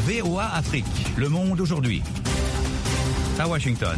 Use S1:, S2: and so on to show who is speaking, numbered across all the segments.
S1: VOA Afrique, le monde aujourd'hui. À Washington.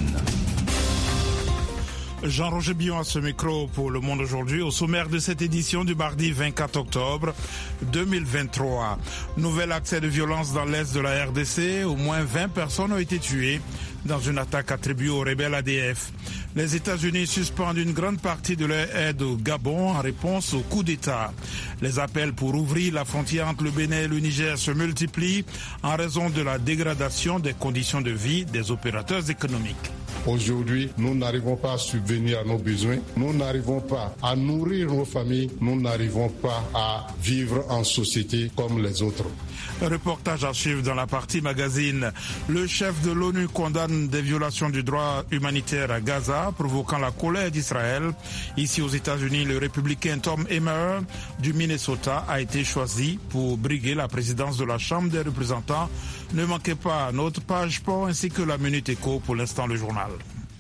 S2: Jean-Roger Billon à ce micro pour Le Monde aujourd'hui. Au sommaire de cette édition du mardi 24 octobre 2023. Nouvel accès de violence dans l'est de la RDC. Au moins 20 personnes ont été tuées dans une attaque attribuée aux rebelles ADF. Les États-Unis suspendent une grande partie de leur aide au Gabon en réponse au coup d'État. Les appels pour ouvrir la frontière entre le Bénin et le Niger se multiplient en raison de la dégradation des conditions de vie des opérateurs économiques.
S3: Aujourd'hui, nous n'arrivons pas à subvenir à nos besoins, nous n'arrivons pas à nourrir nos familles, nous n'arrivons pas à vivre en société comme les autres.
S2: Un reportage à suivre dans la partie magazine. Le chef de l'ONU condamne des violations du droit humanitaire à Gaza, provoquant la colère d'Israël. Ici aux États-Unis, le républicain Tom Emmer du Minnesota a été choisi pour briguer la présidence de la Chambre des représentants. Ne manquez pas notre page sport ainsi que la Minute Éco, pour l'instant le journal.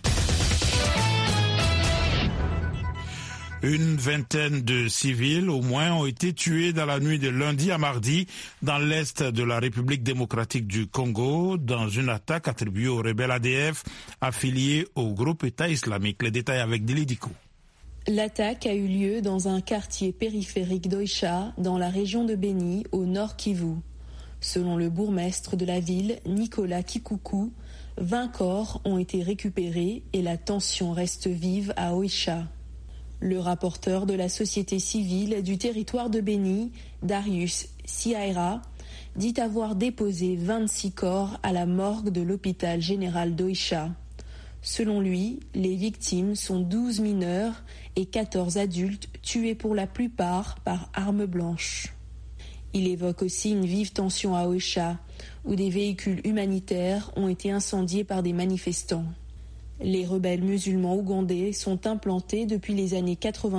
S2: Une vingtaine de civils au moins ont été tués dans la nuit de lundi à mardi dans l'est de la République démocratique du Congo dans une attaque attribuée aux rebelles ADF affiliés au groupe État islamique. Les détails avec Dili Diko.
S4: L'attaque a eu lieu dans un quartier périphérique d'Oicha dans la région de Beni au nord Kivu. Selon le bourgmestre de la ville, Nicolas Kikuku, 20 corps ont été récupérés et la tension reste vive à Oicha. Le rapporteur de la société civile du territoire de Beni, Darius Siaira, dit avoir déposé 26 corps à la morgue de l'hôpital général d'Oicha. Selon lui, les victimes sont 12 mineurs et 14 adultes tués pour la plupart par armes blanches. Il évoque aussi une vive tension à Oicha, où des véhicules humanitaires ont été incendiés par des manifestants. Les rebelles musulmans ougandais sont implantés depuis les années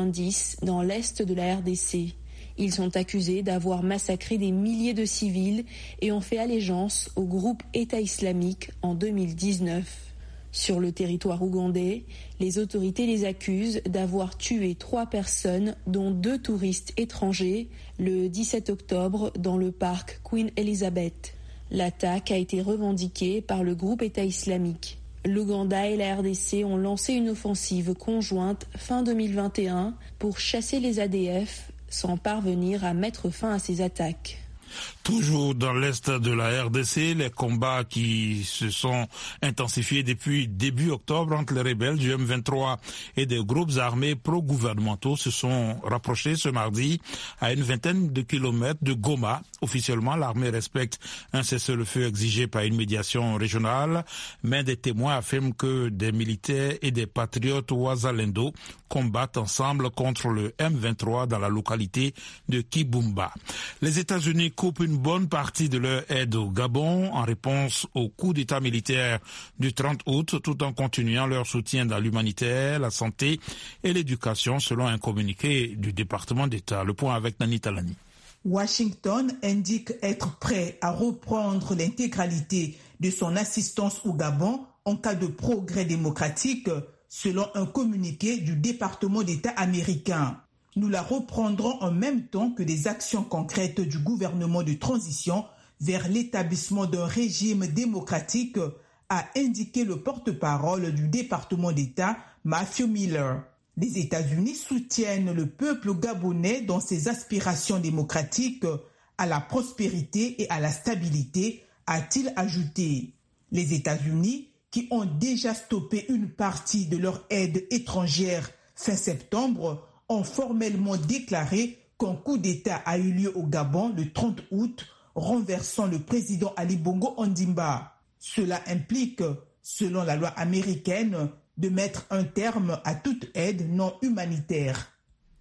S4: 90 dans l'est de la RDC. Ils sont accusés d'avoir massacré des milliers de civils et ont fait allégeance au groupe État islamique en 2019. Sur le territoire ougandais, les autorités les accusent d'avoir tué 3 personnes, dont 2 touristes étrangers, le 17 octobre dans le parc Queen Elizabeth. L'attaque a été revendiquée par le groupe État islamique. L'Ouganda et la RDC ont lancé une offensive conjointe fin 2021 pour chasser les ADF sans parvenir à mettre fin à ces attaques.
S2: Toujours dans l'est de la RDC, les combats qui se sont intensifiés depuis début octobre entre les rebelles du M23 et des groupes armés pro-gouvernementaux se sont rapprochés ce mardi à une vingtaine de kilomètres de Goma. Officiellement, l'armée respecte un cessez-le-feu exigé par une médiation régionale, mais des témoins affirment que des militaires et des patriotes Ouazalendo combattent ensemble contre le M23 dans la localité de Kibumba. Les États-Unis coupent une bonne partie de leur aide au Gabon en réponse au coup d'État militaire du 30 août, tout en continuant leur soutien dans l'humanitaire, la santé et l'éducation, selon un communiqué du département d'État. Le point avec Nani Talani.
S5: Washington indique être prêt à reprendre l'intégralité de son assistance au Gabon en cas de progrès démocratique, selon un communiqué du département d'État américain. Nous la reprendrons en même temps que des actions concrètes du gouvernement de transition vers l'établissement d'un régime démocratique, a indiqué le porte-parole du département d'État, Matthew Miller. Les États-Unis soutiennent le peuple gabonais dans ses aspirations démocratiques à la prospérité et à la stabilité, a-t-il ajouté. Les États-Unis, qui ont déjà stoppé une partie de leur aide étrangère fin septembre, ont formellement déclaré qu'un coup d'État a eu lieu au Gabon le 30 août, renversant le président Ali Bongo Ondimba. Cela implique, selon la loi américaine, de mettre un terme à toute aide non humanitaire.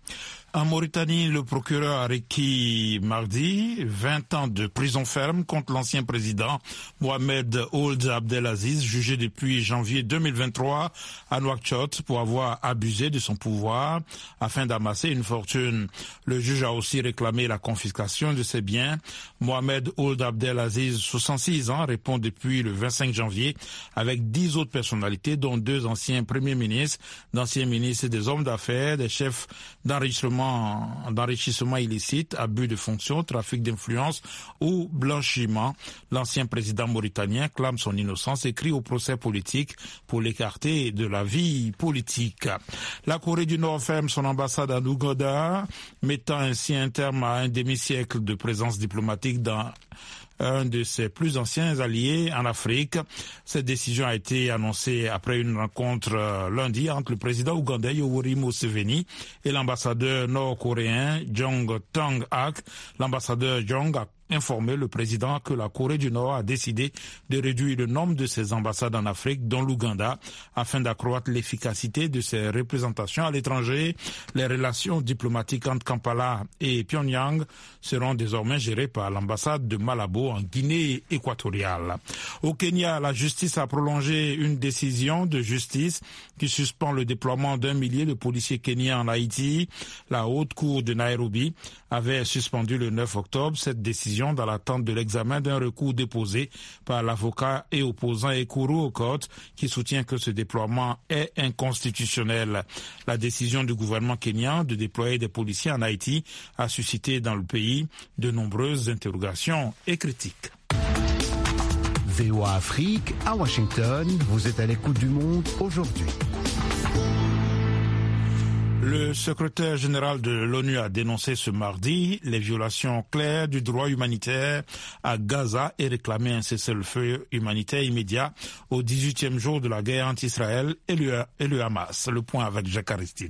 S2: En Mauritanie, le procureur a requis mardi 20 ans de prison ferme contre l'ancien président Mohamed Ould Abdelaziz, jugé depuis janvier 2023 à Nouakchott pour avoir abusé de son pouvoir afin d'amasser une fortune. Le juge a aussi réclamé la confiscation de ses biens. Mohamed Ould Abdelaziz, 66 ans, répond depuis le 25 janvier avec 10 autres personnalités, dont 2 anciens premiers ministres, d'anciens ministres et des hommes d'affaires, des chefs d'enregistrement d'enrichissement illicite, abus de fonction, trafic d'influence ou blanchiment. L'ancien président mauritanien clame son innocence et crie au procès politique pour l'écarter de la vie politique. La Corée du Nord ferme son ambassade à Ouganda, mettant ainsi un terme à un demi-siècle de présence diplomatique dans un de ses plus anciens alliés en Afrique. Cette décision a été annoncée après une rencontre lundi entre le président ougandais Yoweri Museveni et l'ambassadeur nord-coréen Jong Tong-ak. L'ambassadeur Jong a informé le président que la Corée du Nord a décidé de réduire le nombre de ses ambassades en Afrique, dont l'Ouganda, afin d'accroître l'efficacité de ses représentations à l'étranger. Les relations diplomatiques entre Kampala et Pyongyang seront désormais gérées par l'ambassade de Malabo en Guinée équatoriale. Au Kenya, la justice a prolongé une décision de justice qui suspend le déploiement d'1 millier de policiers kenyans en Haïti. La haute cour de Nairobi avait suspendu le 9 octobre cette décision dans l'attente de l'examen d'un recours déposé par l'avocat et opposant Ekuru Aukot qui soutient que ce déploiement est inconstitutionnel. La décision du gouvernement kenyan de déployer des policiers en Haïti a suscité dans le pays de nombreuses interrogations et critiques.
S6: VOA Afrique, à Washington, vous êtes à l'écoute du monde aujourd'hui.
S2: Le secrétaire général de l'ONU a dénoncé ce mardi les violations claires du droit humanitaire à Gaza et réclamé un cessez-le-feu humanitaire immédiat au 18e jour de la guerre entre Israël et le Hamas. Le point avec Jacques Aristide.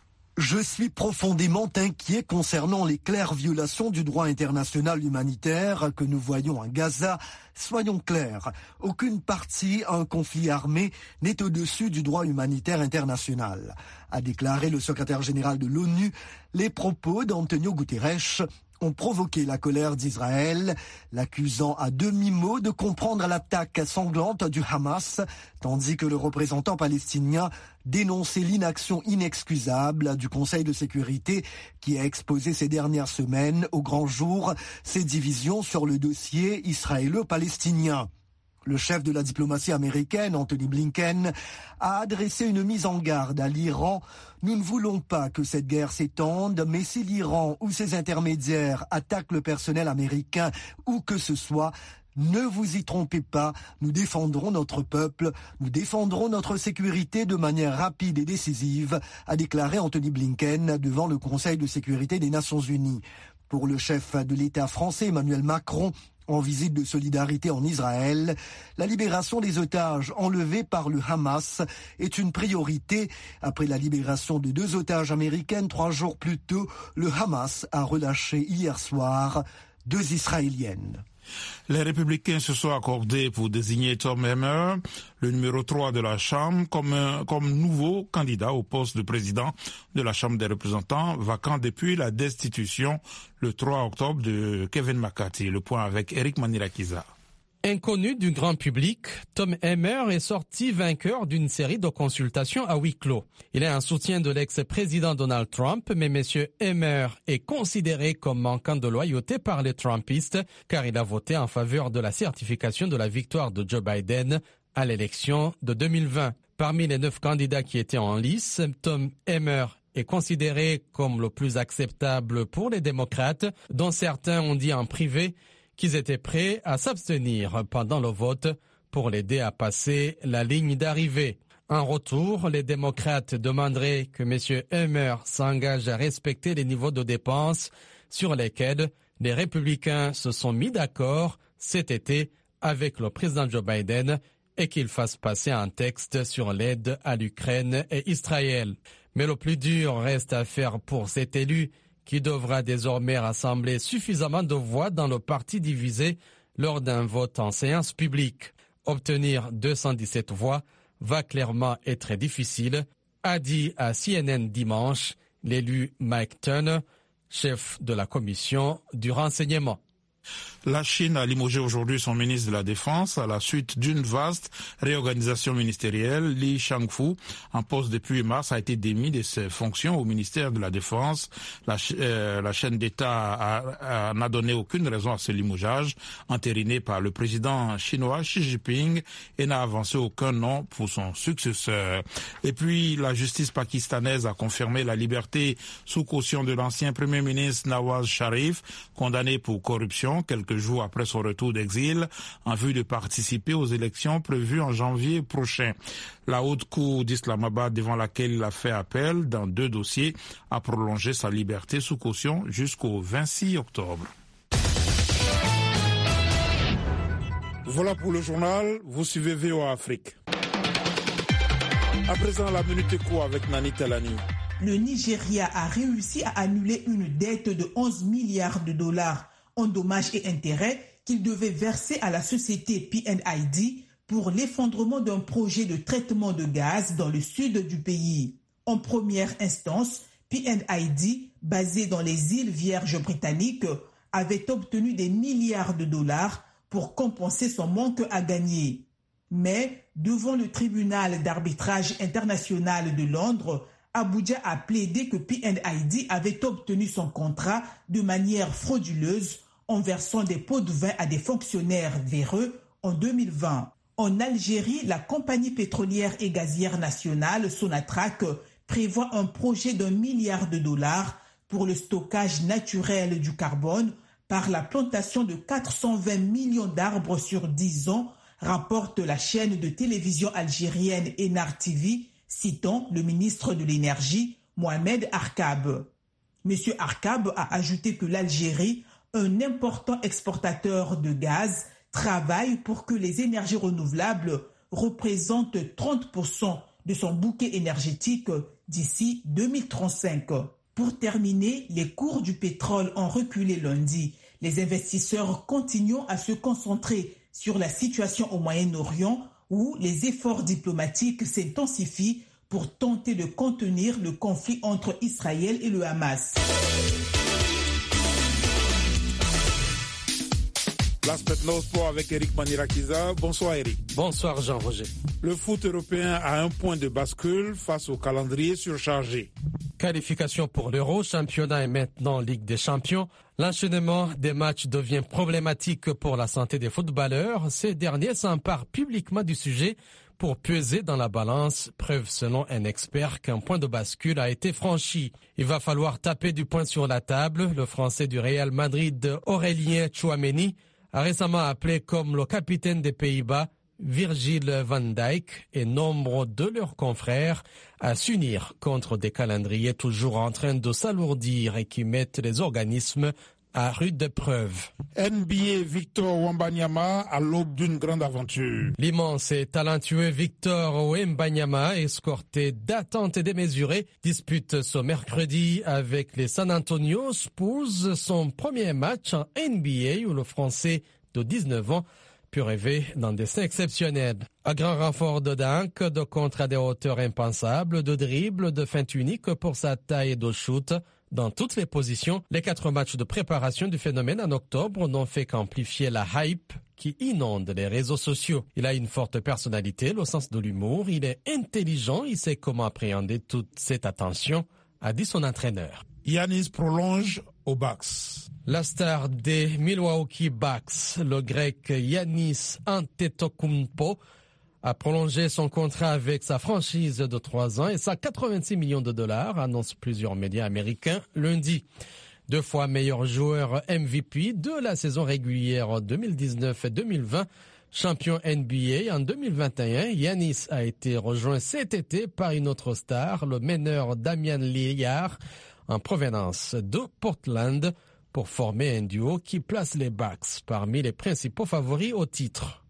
S7: Je suis profondément inquiet concernant les claires violations du droit international humanitaire que nous voyons à Gaza. Soyons clairs, aucune partie à un conflit armé n'est au-dessus du droit humanitaire international, a déclaré le secrétaire général de l'ONU. Les propos d'Antonio Guterres ont provoqué la colère d'Israël, l'accusant à demi-mot de comprendre l'attaque sanglante du Hamas, tandis que le représentant palestinien dénonçait l'inaction inexcusable du Conseil de sécurité qui a exposé ces dernières semaines au grand jour ses divisions sur le dossier israélo-palestinien. Le chef de la diplomatie américaine, Anthony Blinken, a adressé une mise en garde à l'Iran. Nous ne voulons pas que cette guerre s'étende, mais si l'Iran ou ses intermédiaires attaquent le personnel américain ou que ce soit, ne vous y trompez pas, nous défendrons notre peuple, nous défendrons notre sécurité de manière rapide et décisive, a déclaré Anthony Blinken devant le Conseil de sécurité des Nations Unies. Pour le chef de l'État français, Emmanuel Macron, en visite de solidarité en Israël, la libération des otages enlevés par le Hamas est une priorité. Après la libération de 2 otages américaines 3 jours plus tôt, le Hamas a relâché hier soir 2 Israéliennes.
S2: Les Républicains se sont accordés pour désigner Tom Emmer, le numéro 3 de la Chambre, comme nouveau candidat au poste de président de la Chambre des représentants, vacant depuis la destitution le 3 octobre de Kevin McCarthy. Le point avec Eric Manirakiza.
S8: Inconnu du grand public, Tom Emmer est sorti vainqueur d'une série de consultations à huis clos. Il est un soutien de l'ex-président Donald Trump, mais M. Emmer est considéré comme manquant de loyauté par les Trumpistes, car il a voté en faveur de la certification de la victoire de Joe Biden à l'élection de 2020. Parmi les 9 candidats qui étaient en lice, Tom Emmer est considéré comme le plus acceptable pour les démocrates, dont certains ont dit en privé qu'ils étaient prêts à s'abstenir pendant le vote pour l'aider à passer la ligne d'arrivée. En retour, les démocrates demanderaient que M. Emmer s'engage à respecter les niveaux de dépenses sur lesquels les républicains se sont mis d'accord cet été avec le président Joe Biden et qu'il fasse passer un texte sur l'aide à l'Ukraine et Israël. Mais le plus dur reste à faire pour cet élu qui devra désormais rassembler suffisamment de voix dans le parti divisé lors d'un vote en séance publique. Obtenir 217 voix va clairement être difficile, a dit à CNN dimanche l'élu Mike Turner, chef de la commission du renseignement.
S2: La Chine a limogé aujourd'hui son ministre de la Défense à la suite d'une vaste réorganisation ministérielle. Li Shangfu, en poste depuis mars, a été démis de ses fonctions au ministère de la Défense. La chaîne d'État n'a donné aucune raison à ce limogeage entériné par le président chinois Xi Jinping et n'a avancé aucun nom pour son successeur. Et puis, la justice pakistanaise a confirmé la liberté sous caution de l'ancien premier ministre Nawaz Sharif, condamné pour corruption quelques jours après son retour d'exil en vue de participer aux élections prévues en janvier prochain. La haute cour d'Islamabad, devant laquelle il a fait appel dans 2 dossiers, a prolongé sa liberté sous caution jusqu'au 26 octobre. Voilà pour le journal, vous suivez VOA Afrique. À présent, la Minute Éco avec Nani Telani.
S5: Le Nigeria a réussi à annuler une dette de 11 milliards de dollars en dommages et intérêts qu'il devait verser à la société PNID pour l'effondrement d'un projet de traitement de gaz dans le sud du pays. En première instance, PNID, basé dans les îles Vierges britanniques, avait obtenu des milliards de dollars pour compenser son manque à gagner. Mais, devant le tribunal d'arbitrage international de Londres, Abuja a plaidé que PNID avait obtenu son contrat de manière frauduleuse en versant des pots de vin à des fonctionnaires véreux en 2020. En Algérie, la compagnie pétrolière et gazière nationale Sonatrach prévoit un projet d'1 milliard de dollars pour le stockage naturel du carbone par la plantation de 420 millions d'arbres sur 10 ans, rapporte la chaîne de télévision algérienne Enar TV, citant le ministre de l'Énergie, Mohamed Arkab. M. Arkab a ajouté que l'Algérie, un important exportateur de gaz, travaille pour que les énergies renouvelables représentent 30% de son bouquet énergétique d'ici 2035. Pour terminer, les cours du pétrole ont reculé lundi. Les investisseurs continuent à se concentrer sur la situation au Moyen-Orient où les efforts diplomatiques s'intensifient pour tenter de contenir le conflit entre Israël et le Hamas.
S2: Place maintenant au sport avec Eric Manirakiza. Bonsoir Eric.
S8: Bonsoir Jean-Roger.
S2: Le foot européen a un point de bascule face au calendrier surchargé.
S8: Qualification pour l'Euro, championnat et maintenant Ligue des Champions. L'enchaînement des matchs devient problématique pour la santé des footballeurs. Ces derniers s'emparent publiquement du sujet pour peser dans la balance, preuve selon un expert qu'un point de bascule a été franchi. Il va falloir taper du poing sur la table. Le Français du Real Madrid, Aurélien Tchouameni, a récemment appelé comme le capitaine des Pays-Bas, Virgil van Dijk et nombre de leurs confrères à s'unir contre des calendriers toujours en train de s'alourdir et qui mettent les organismes à rude épreuve.
S2: NBA Victor Wembanyama à l'aube d'une grande aventure.
S8: L'immense et talentueux Victor Wembanyama, escorté d'attentes démesurées, dispute ce mercredi avec les San Antonio Spurs son premier match en NBA où le Français de 19 ans peut rêver dans des scènes exceptionnels. À grand renfort de dunk, de contre à des hauteurs impensables, de dribble, de feinte unique pour sa taille et de shoot. Dans toutes les positions, les 4 matchs de préparation du phénomène en octobre n'ont fait qu'amplifier la hype qui inonde les réseaux sociaux. Il a une forte personnalité, le sens de l'humour, il est intelligent, il sait comment appréhender toute cette attention, a dit son entraîneur.
S2: Giannis prolonge aux Bucks.
S8: La star des Milwaukee Bucks, le grec Giannis Antetokounmpo, a prolongé son contrat avec sa franchise de 3 ans et sa 86 millions de dollars, annoncent plusieurs médias américains lundi. 2 fois meilleur joueur MVP de la saison régulière 2019 et 2020, champion NBA en 2021, Giannis a été rejoint cet été par une autre star, le meneur Damian Lillard, en provenance de Portland, pour former un duo qui place les Bucks parmi les principaux favoris au titre.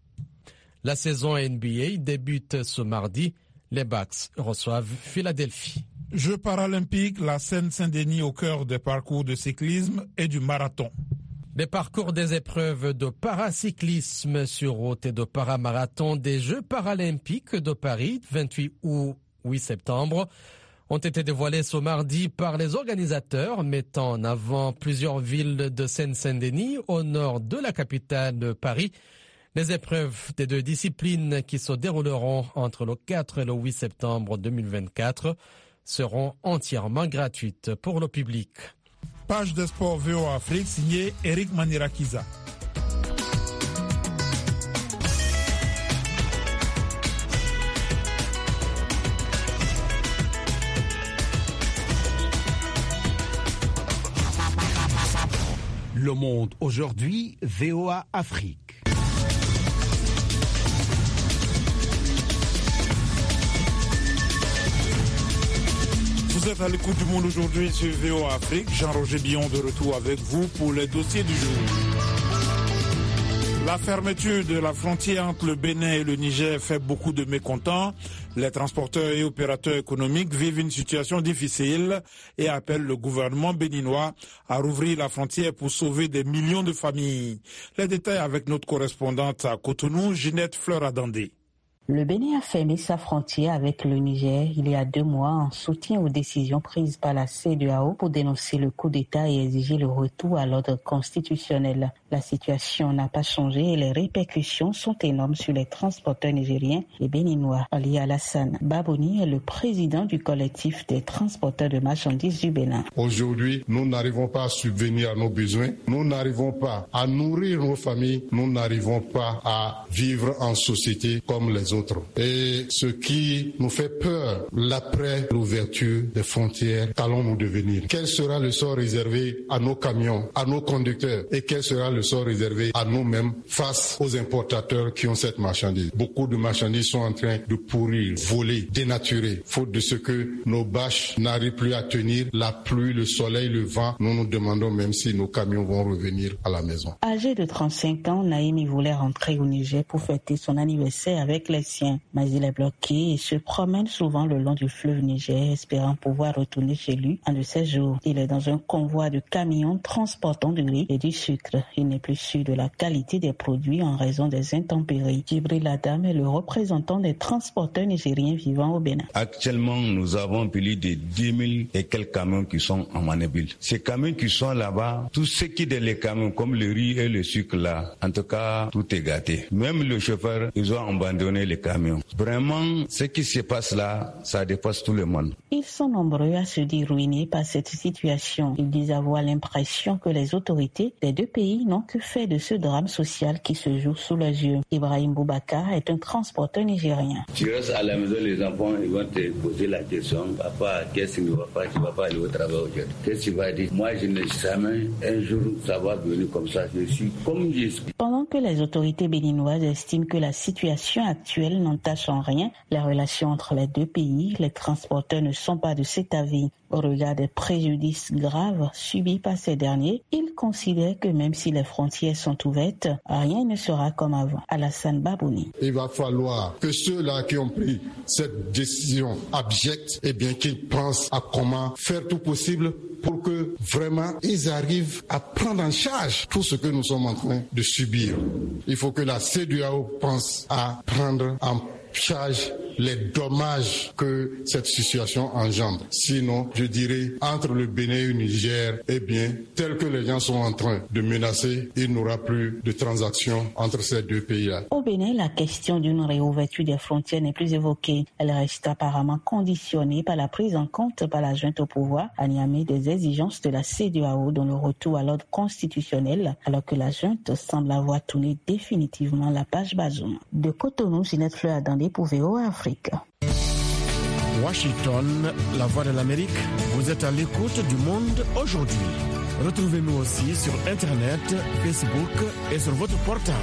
S8: La saison NBA débute ce mardi. Les Bucks reçoivent Philadelphie.
S2: Jeux paralympiques, la Seine-Saint-Denis au cœur des parcours de cyclisme et du marathon.
S8: Les parcours des épreuves de paracyclisme sur route et de paramarathon des Jeux paralympiques de Paris, 28 août, 8 septembre, ont été dévoilés ce mardi par les organisateurs, mettant en avant plusieurs villes de Seine-Saint-Denis au nord de la capitale Paris. Les épreuves des 2 disciplines qui se dérouleront entre le 4 et le 8 septembre 2024 seront entièrement gratuites pour le public.
S2: Page de sport VOA Afrique signée Eric Manirakiza.
S6: Le Monde aujourd'hui, VOA Afrique.
S2: Vous êtes à l'écoute du Monde aujourd'hui sur VOA Afrique. Jean-Roger Billon de retour avec vous pour les dossiers du jour. La fermeture de la frontière entre le Bénin et le Niger fait beaucoup de mécontents. Les transporteurs et opérateurs économiques vivent une situation difficile et appellent le gouvernement béninois à rouvrir la frontière pour sauver des millions de familles. Les détails avec notre correspondante à Cotonou, Ginette Fleur-Adandé.
S9: Le Bénin a fermé sa frontière avec le Niger il y a 2 mois en soutien aux décisions prises par la CEDEAO pour dénoncer le coup d'État et exiger le retour à l'ordre constitutionnel. La situation n'a pas changé et les répercussions sont énormes sur les transporteurs nigériens et béninois. Ali Alassane Baboni est le président du collectif des transporteurs de marchandises du Bénin.
S3: Aujourd'hui, nous n'arrivons pas à subvenir à nos besoins, nous n'arrivons pas à nourrir nos familles, nous n'arrivons pas à vivre en société comme les autres. Et ce qui nous fait peur, l'après l'ouverture des frontières, qu'allons-nous devenir? Quel sera le sort réservé à nos camions, à nos conducteurs? Et quel sera le sort réservé à nous-mêmes face aux importateurs qui ont cette marchandise? Beaucoup de marchandises sont en train de pourrir, voler, dénaturer, faute de ce que nos bâches n'arrivent plus à tenir. La pluie, le soleil, le vent, nous nous demandons même si nos camions vont revenir à la maison.
S9: Âgé de 35 ans, Naïmi voulait rentrer au Niger pour fêter son anniversaire avec les siens. Mais il est bloqué et se promène souvent le long du fleuve Niger, espérant pouvoir retourner chez lui un de ces jours. Il est dans un convoi de camions transportant du riz et du sucre. Il n'est plus sûr de la qualité des produits en raison des intempéries. Djibril Adam est le représentant des transporteurs nigériens vivant au Bénin.
S10: Actuellement, nous avons plus de 10 000 et quelques camions qui sont en manébule. Ces camions qui sont là-bas, tout ce qui est les camions, comme le riz et le sucre là, en tout cas, tout est gâté. Même le chauffeur, ils ont abandonné les camions. Vraiment, ce qui se passe là, ça dépasse tout le monde.
S9: Ils sont nombreux à se dire ruinés par cette situation. Ils disent avoir l'impression que les autorités des 2 pays n'ont que fait de ce drame social qui se joue sous leurs yeux. Ibrahim Boubacar est un transporteur nigérien.
S11: Tu restes à la maison, les enfants ils vont te poser la question, papa, qu'est-ce qui ne va pas? Tu ne vas pas aller au travail aujourd'hui. Qu'est-ce que tu vas dire? Moi, je n'ai jamais un jour ça va venir comme ça. Je suis comme Jésus.
S9: Pendant que les autorités béninoises estiment que la situation actuelle n'entache en rien les relations entre les 2 pays, les transporteurs ne sont pas de cet avis. Au regard des préjudices graves subis par ces derniers, ils considèrent que même si les frontières sont ouvertes, rien ne sera comme avant. Alassane Babouni.
S3: Il va falloir que ceux-là qui ont pris cette décision abjecte, qu'ils pensent à comment faire tout possible pour que vraiment ils arrivent à prendre en charge tout ce que nous sommes en train de subir. Il faut que la CEDEAO pense à prendre en charge les dommages que cette situation engendre. Sinon, je dirais, entre le Bénin et le Niger, tel que les gens sont en train de menacer, il n'y aura plus de transactions entre ces 2 pays-là.
S9: Au Bénin, la question d'une réouverture des frontières n'est plus évoquée. Elle reste apparemment conditionnée par la prise en compte par la junte au pouvoir à Niamey des exigences de la CEDEAO dans le retour à l'ordre constitutionnel, alors que la junte semble avoir tourné définitivement la page Bazoum. De Cotonou, Ginette Fleur-Adandé pour VOA Afrique.
S12: Washington, la voix de l'Amérique, vous êtes à l'écoute du Monde aujourd'hui. Retrouvez-nous aussi sur Internet, Facebook et sur votre portable.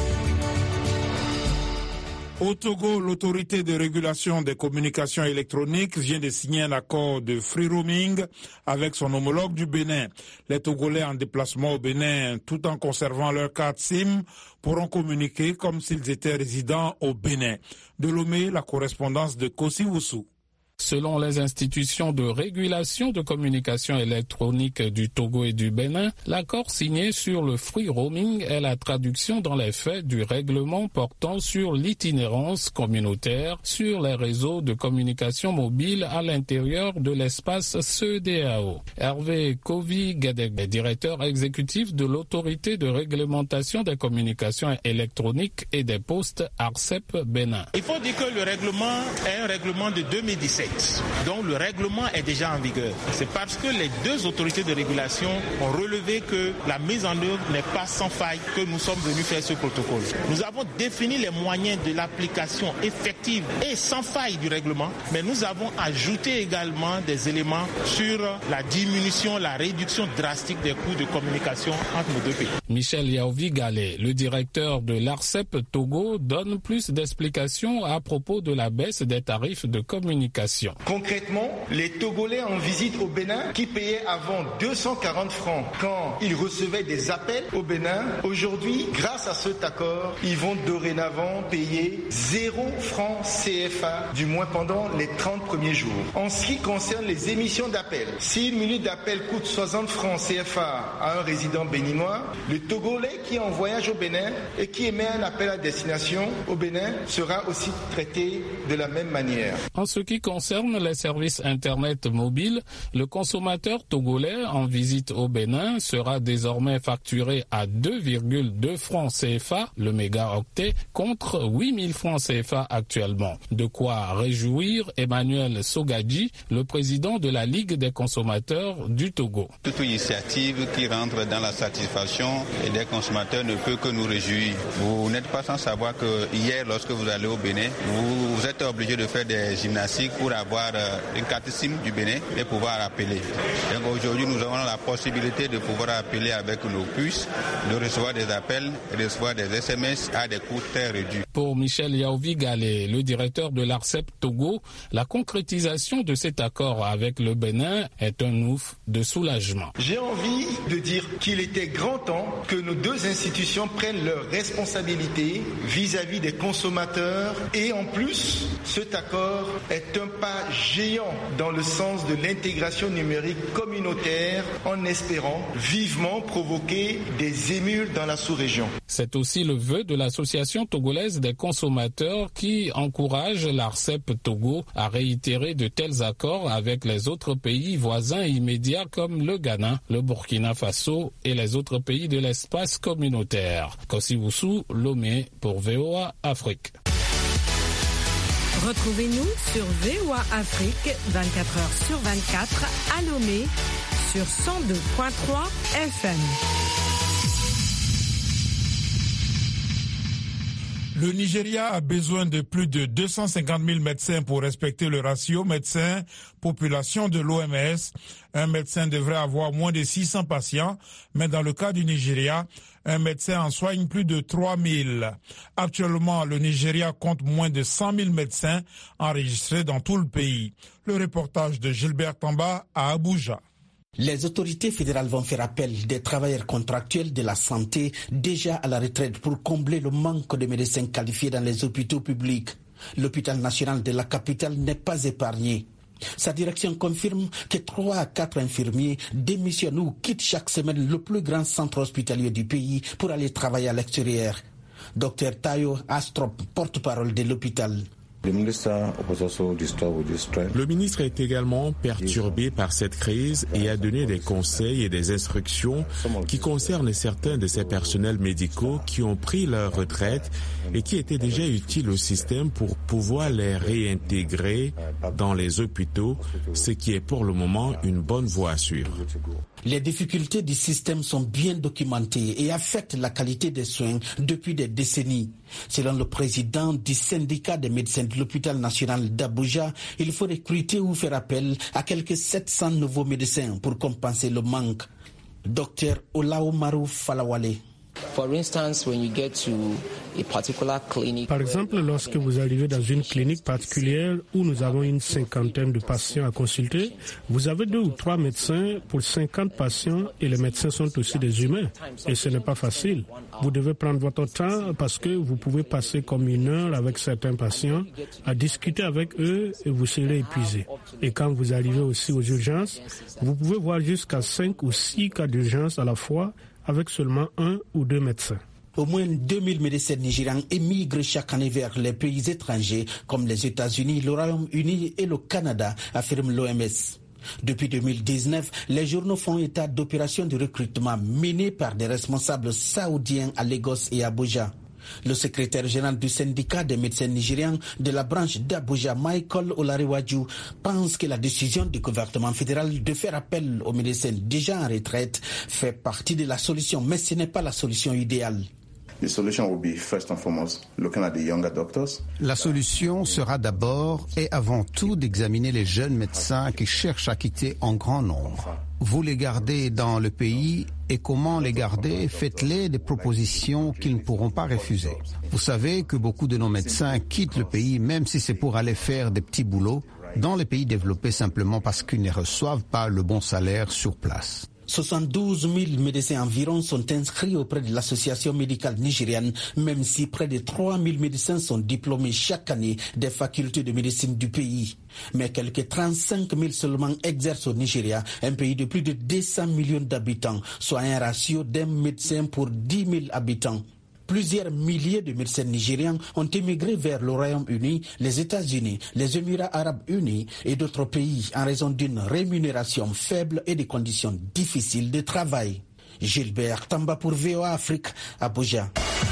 S2: Au Togo, l'autorité de régulation des communications électroniques vient de signer un accord de free roaming avec son homologue du Bénin. Les Togolais en déplacement au Bénin, tout en conservant leur carte SIM, pourront communiquer comme s'ils étaient résidents au Bénin. De Lomé, la correspondance de Kossi Woussou.
S13: Selon les institutions de régulation de communication électronique du Togo et du Bénin, l'accord signé sur le free roaming est la traduction dans les faits du règlement portant sur l'itinérance communautaire sur les réseaux de communication mobile à l'intérieur de l'espace CEDEAO. Hervé Kovi-Gedeg est directeur exécutif de l'autorité de réglementation des communications électroniques et des postes ARCEP Bénin.
S14: Il faut dire que le règlement est un règlement de 2017. Donc le règlement est déjà en vigueur. C'est parce que les deux autorités de régulation ont relevé que la mise en œuvre n'est pas sans faille que nous sommes venus faire ce protocole. Nous avons défini les moyens de l'application effective et sans faille du règlement, mais nous avons ajouté également des éléments sur la diminution, la réduction drastique des coûts de communication entre nos deux pays.
S13: Michel Yaovi-Galé, le directeur de l'ARCEP Togo, donne plus d'explications à propos de la baisse des tarifs de communication.
S15: Concrètement, les Togolais en visite au Bénin qui payaient avant 240 francs quand ils recevaient des appels au Bénin, aujourd'hui, grâce à cet accord, ils vont dorénavant payer 0 francs CFA, du moins pendant les 30 premiers jours. En ce qui concerne les émissions d'appel, si une minute d'appel coûte 60 francs CFA à un résident béninois, le Togolais qui est en voyage au Bénin et qui émet un appel à destination au Bénin sera aussi traité de la même manière.
S13: En ce qui concerne les services Internet mobiles, le consommateur togolais en visite au Bénin sera désormais facturé à 2,2 francs CFA le mégaoctet contre 8000 francs CFA actuellement. De quoi réjouir Emmanuel Sogadji, le président de la Ligue des consommateurs du Togo.
S16: Toute initiative qui rentre dans la satisfaction des consommateurs ne peut que nous réjouir. Vous n'êtes pas sans savoir que hier, lorsque vous allez au Bénin, vous êtes obligé de faire des gymnastiques pour avoir une carte SIM du Bénin et pouvoir appeler. Donc aujourd'hui, nous avons la possibilité de pouvoir appeler avec nos puces, de recevoir des appels et de recevoir des SMS à des coûts très réduits.
S13: Pour Michel Yaovi-Galé, le directeur de l'ARCEP Togo, la concrétisation de cet accord avec le Bénin est un ouf de soulagement.
S15: J'ai envie de dire qu'il était grand temps que nos deux institutions prennent leurs responsabilités vis-à-vis des consommateurs et en plus, cet accord est un pas géant dans le sens de l'intégration numérique communautaire en espérant vivement provoquer des émules dans la sous-région.
S13: C'est aussi le vœu de l'Association togolaise des consommateurs qui encourage l'ARCEP Togo à réitérer de tels accords avec les autres pays voisins immédiats comme le Ghana, le Burkina Faso et les autres pays de l'espace communautaire. Kossiboussou, Lomé pour VOA Afrique.
S17: Retrouvez-nous sur VOA Afrique 24h/24 à Lomé sur 102.3 FM.
S2: Le Nigeria a besoin de plus de 250 000 médecins pour respecter le ratio médecin-population de l'OMS. Un médecin devrait avoir moins de 600 patients, mais dans le cas du Nigeria, un médecin en soigne plus de 3 000. Actuellement, le Nigeria compte moins de 100 000 médecins enregistrés dans tout le pays. Le reportage de Gilbert Tamba à Abuja.
S18: Les autorités fédérales vont faire appel des travailleurs contractuels de la santé déjà à la retraite pour combler le manque de médecins qualifiés dans les hôpitaux publics. L'hôpital national de la capitale n'est pas épargné. Sa direction confirme que 3 à 4 infirmiers démissionnent ou quittent chaque semaine le plus grand centre hospitalier du pays pour aller travailler à l'extérieur. Dr Tayo Astrop, porte-parole de l'hôpital.
S19: Le ministre est également perturbé par cette crise et a donné des conseils et des instructions qui concernent certains de ses personnels médicaux qui ont pris leur retraite et qui étaient déjà utiles au système pour pouvoir les réintégrer dans les hôpitaux, ce qui est pour le moment une bonne voie à suivre.
S18: Les difficultés du système sont bien documentées et affectent la qualité des soins depuis des décennies. Selon le président du syndicat des médecins de l'hôpital national d'Abuja, il faut recruter ou faire appel à quelques 700 nouveaux médecins pour compenser le manque. Dr Olaomaru Falawale.
S20: Par exemple, lorsque vous arrivez dans une clinique particulière où nous avons une cinquantaine de patients à consulter, vous avez 2 ou 3 médecins pour 50 patients et les médecins sont aussi des humains. Et ce n'est pas facile. Vous devez prendre votre temps parce que vous pouvez passer comme 1 heure avec certains patients à discuter avec eux et vous serez épuisé. Et quand vous arrivez aussi aux urgences, vous pouvez voir jusqu'à 5 ou 6 cas d'urgence à la fois avec seulement 1 ou 2 médecins.
S18: Au moins 2000 médecins nigérians émigrent chaque année vers les pays étrangers comme les États-Unis, le Royaume-Uni et le Canada, affirme l'OMS. Depuis 2019, les journaux font état d'opérations de recrutement menées par des responsables saoudiens à Lagos et Abuja. Le secrétaire général du syndicat des médecins nigérians de la branche d'Abuja, Michael Olariwaju, pense que la décision du gouvernement fédéral de faire appel aux médecins déjà en retraite fait partie de la solution, mais ce n'est pas la solution idéale.
S6: La solution sera d'abord et avant tout d'examiner les jeunes médecins qui cherchent à quitter en grand nombre. Vous les gardez dans le pays et comment les garder? Faites-les des propositions qu'ils ne pourront pas refuser. Vous savez que beaucoup de nos médecins quittent le pays même si c'est pour aller faire des petits boulots dans les pays développés simplement parce qu'ils ne reçoivent pas le bon salaire sur place.
S18: 72 000 médecins environ sont inscrits auprès de l'association médicale nigériane, même si près de 3 000 médecins sont diplômés chaque année des facultés de médecine du pays. Mais quelques 35 000 seulement exercent au Nigeria, un pays de plus de 200 millions d'habitants, soit un ratio d'1 médecin pour 10 000 habitants. Plusieurs milliers de médecins nigérians ont émigré vers le Royaume-Uni, les États-Unis, les Émirats arabes unis et d'autres pays en raison d'une rémunération faible et des conditions difficiles de travail. Gilbert Tamba pour VOA Afrique, Abuja.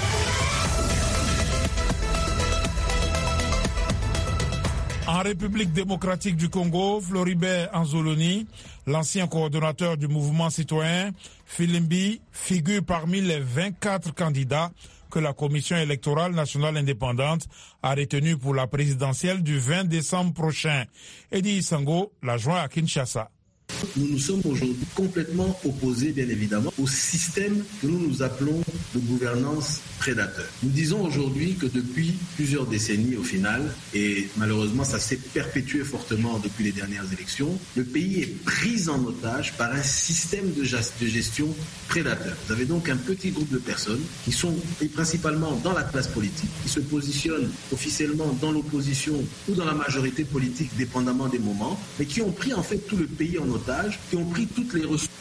S2: En République démocratique du Congo, Floribert Anzoloni, l'ancien coordonnateur du mouvement citoyen Filimbi, figure parmi les 24 candidats que la Commission électorale nationale indépendante a retenus pour la présidentielle du 20 décembre prochain. Eddie Isango l'a joint à Kinshasa.
S21: Nous nous sommes aujourd'hui complètement opposés, bien évidemment, au système que nous appelons de gouvernance prédateur. Nous disons aujourd'hui que depuis plusieurs décennies, au final, et malheureusement ça s'est perpétué fortement depuis les dernières élections, le pays est pris en otage par un système de gestion prédateur. Vous avez donc un petit groupe de personnes qui sont principalement dans la classe politique, qui se positionnent officiellement dans l'opposition ou dans la majorité politique, dépendamment des moments, mais qui ont pris en fait tout le pays en otage, qui ont pris toutes les ressources,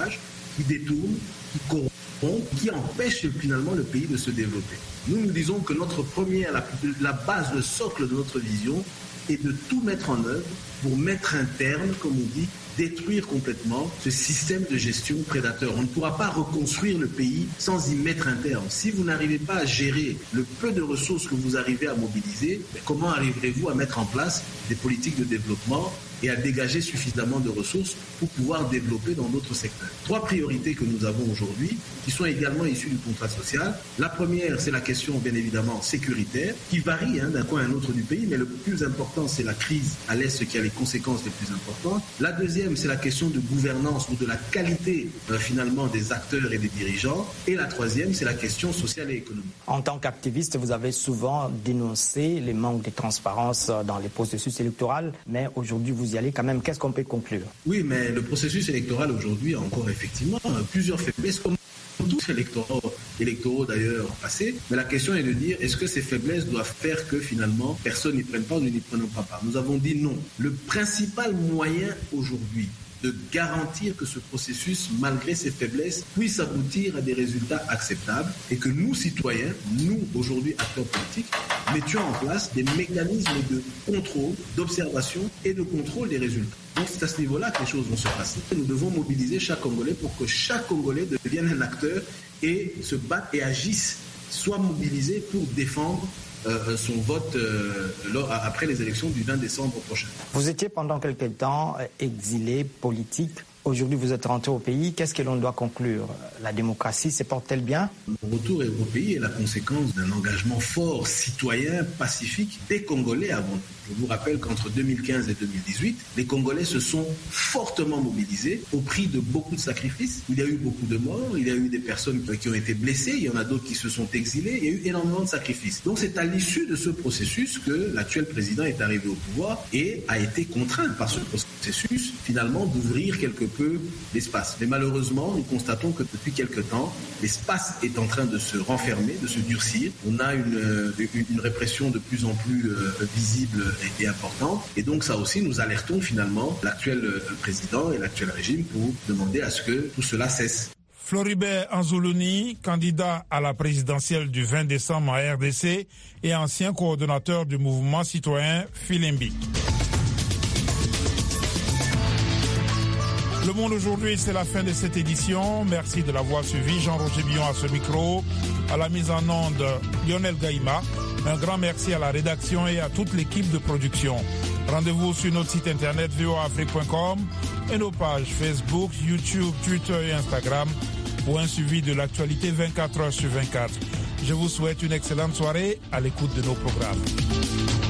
S21: qui détournent, qui corrompent, qui empêchent finalement le pays de se développer. Nous disons que notre première, la base, le socle de notre vision est de tout mettre en œuvre pour mettre un terme, comme on dit, détruire complètement ce système de gestion prédateur. On ne pourra pas reconstruire le pays sans y mettre un terme. Si vous n'arrivez pas à gérer le peu de ressources que vous arrivez à mobiliser, comment arriverez-vous à mettre en place des politiques de développement et à dégager suffisamment de ressources pour pouvoir développer dans d'autres secteurs? 3 priorités que nous avons aujourd'hui, qui sont également issues du contrat social. La première, c'est la question, bien évidemment, sécuritaire, qui varie d'un coin à un autre du pays, mais le plus important, c'est la crise à l'Est qui a les conséquences les plus importantes. La deuxième, c'est la question de gouvernance ou de la qualité, finalement, des acteurs et des dirigeants. Et la troisième, c'est la question sociale et économique.
S22: En tant qu'activiste, vous avez souvent dénoncé les manques de transparence dans les processus électoraux, mais aujourd'hui, vous y allez quand même. Qu'est-ce qu'on peut conclure?
S21: Oui, mais le processus électoral aujourd'hui a encore effectivement plusieurs faiblesses, comme tous les électoraux d'ailleurs passés. Mais la question est de dire, est-ce que ces faiblesses doivent faire que finalement personne n'y prenne pas ou n'y prenne pas part? Nous avons dit non. Le principal moyen aujourd'hui de garantir que ce processus, malgré ses faiblesses, puisse aboutir à des résultats acceptables et que nous, citoyens, nous, aujourd'hui, acteurs politiques, mettions en place des mécanismes de contrôle, d'observation et de contrôle des résultats. Donc c'est à ce niveau-là que les choses vont se passer. Nous devons mobiliser chaque Congolais pour que chaque Congolais devienne un acteur et se batte et agisse, soit mobilisé pour défendre son vote après les élections du 20 décembre prochain.
S22: Vous étiez pendant quelque temps exilé politique Aujourd'hui, vous êtes rentré au pays. Qu'est-ce que l'on doit conclure? La démocratie se porte-t-elle bien?
S21: Mon retour au pays est la conséquence d'un engagement fort, citoyen, pacifique des Congolais avant tout. Je vous rappelle qu'entre 2015 et 2018, les Congolais se sont fortement mobilisés au prix de beaucoup de sacrifices. Il y a eu beaucoup de morts, il y a eu des personnes qui ont été blessées, il y en a d'autres qui se sont exilées, il y a eu énormément de sacrifices. Donc c'est à l'issue de ce processus que l'actuel président est arrivé au pouvoir et a été contraint par ce processus, finalement, d'ouvrir quelque peu l'espace. Mais malheureusement, nous constatons que depuis quelque temps, l'espace est en train de se renfermer, de se durcir. On a une répression de plus en plus visible et importante. Et donc ça aussi, nous alertons finalement l'actuel président et l'actuel régime pour demander à ce que tout cela cesse.
S2: Floribert Anzoulouni, candidat à la présidentielle du 20 décembre en RDC et ancien coordonnateur du mouvement citoyen Filembi. Le Monde aujourd'hui, c'est la fin de cette édition. Merci de l'avoir suivi. Jean-Roger Billon à ce micro, à la mise en onde Lionel Gaïma. Un grand merci à la rédaction et à toute l'équipe de production. Rendez-vous sur notre site internet voaafrique.com et nos pages Facebook, YouTube, Twitter et Instagram pour un suivi de l'actualité 24 heures sur 24. Je vous souhaite une excellente soirée à l'écoute de nos programmes.